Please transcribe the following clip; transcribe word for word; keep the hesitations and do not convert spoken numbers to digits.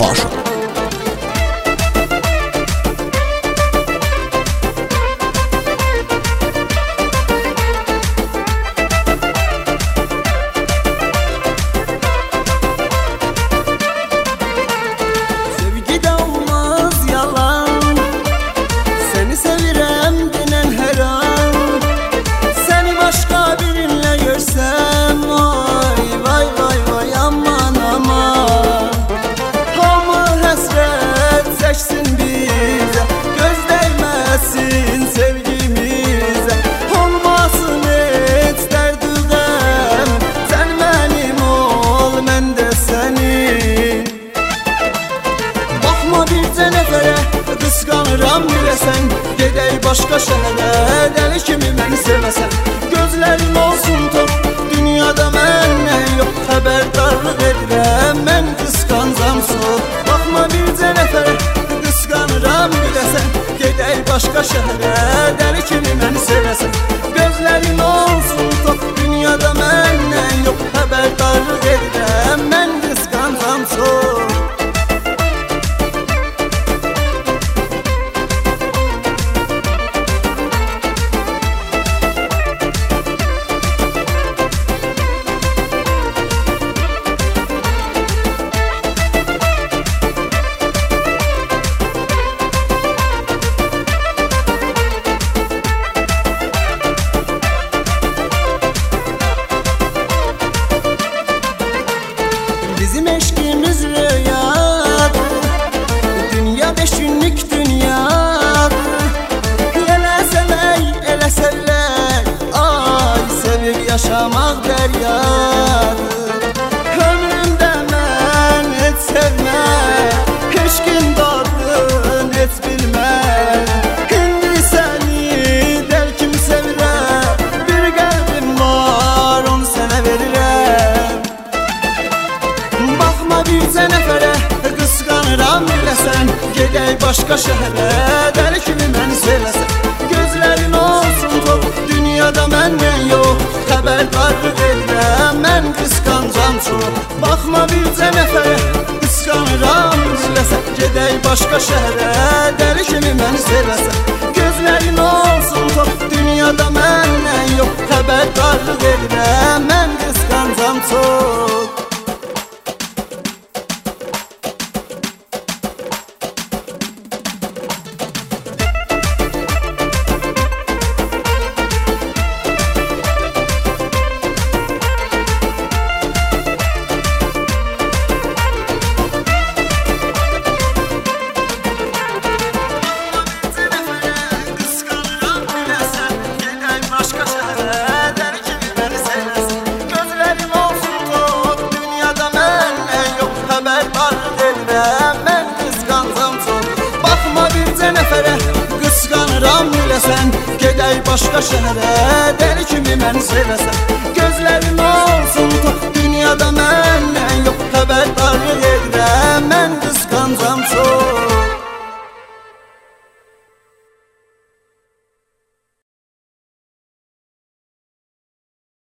Dadaşov. Qısqanıram biləsən, gedək başqa şəhərə, dəli kimi məni sevəsən. Gözlərin olsun top, dünyada məndən yox, xəbərdarlıq edirəm, mən qısqancam çox. Baxma bircə nəfərə, qısqanıram biləsən, gedək başqa şəhərə, dəli kimi məni sevəsən. Gözlərin olsun top, dünyada məndən yox, xəbərdarlıq edirəm, mən qısqancam çox. Bizim eşkimiz rüyadır, dünya beş günlük dünyadır. Elə sevək, elə sevək, ay sevib yaşamaq dəryadır. Ömrümdə mən heç sevmək, heç gün dadın heç bilmək. İndi səni dəl kimi sevirəm, bir qəlbim var, onu sənə verirəm. Baxma bircə nəfərə, qısqanıram biləsən, gedək başqa şəhərə, dəli kimi məni sevəsən. Gözlərin olsun top, dünyada məndən yox, xəbərdarlıq edirəm, mən qısqancam çox. Baxma bircə nəfərə, qısqanıram biləsən, gedək başqa şəhərə, dəli kimi məni sevəsən. Gözlərin olsun top, dünyada məndən yox, xəbərdarlıq edirəm, mən qısqancam çox. Qısqanıram biləsən, gedək başqa şəhərə, dəli kimi məni sevəsən. Gözlərin o